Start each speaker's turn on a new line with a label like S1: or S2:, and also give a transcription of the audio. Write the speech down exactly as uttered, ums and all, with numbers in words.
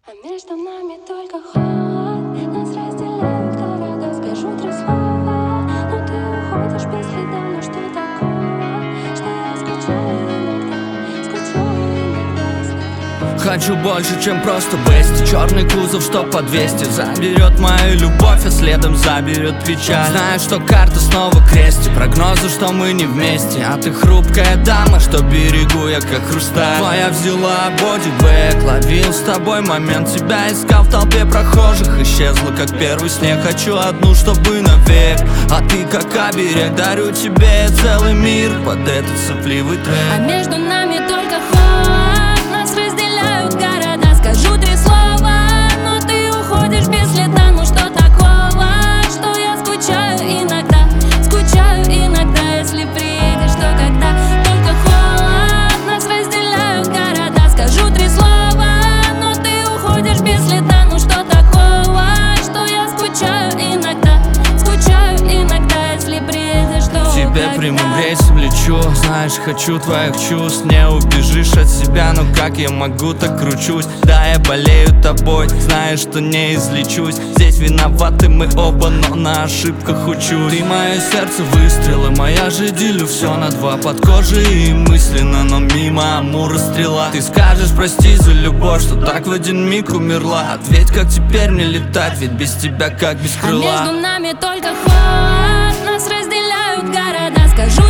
S1: А между нами только холод, нас разделяют города. Скажу три слова, но ты уходишь без следа. Ну что такого, что я скучаю иногда, скучаю иногда, если...
S2: Хочу больше, чем просто бести. Черный кузов, что по двести. Заберет мою любовь, а следом заберет печаль. Знаю, что карта снова крестит. Прогнозы, что мы не вместе. А ты хрупкая дама, что берегу я как хрусталь. Твоя взяла бодибэк, ловил с тобой момент. Тебя искал в толпе прохожих, исчезла как первый снег. Хочу одну, чтобы навек. А ты как оберег, дарю тебе целый мир под этот сопливый трек.
S1: А между нами только холод, нас разделяют города. Скажу три слова, но ты уходишь без следа. Ну что такого, что я скучаю иногда, скучаю иногда, если приедешь, то когда. Только холод, нас разделяют города. Скажу три слова, но ты уходишь без следа. Ну что такого, что я скучаю иногда, скучаю иногда, если приедешь, то
S2: Тебе прямым рейсом лечу. Знаешь, хочу твоих чувств. Не убежишь от себя, но как я могу, так кручусь. Да, я болею тобой, знаешь, что не излечусь. Здесь виноваты мы оба, но на ошибках учусь. Ты мое сердце выстрелы, моя же делю все на два. Под кожей и мысленно, но мимо Амура стрела. Ты скажешь прости за любовь, что так в один миг умерла. Ответь, как теперь мне летать, ведь без тебя как без крыла.
S1: А между нами только холод, нас разделяют города. Скажу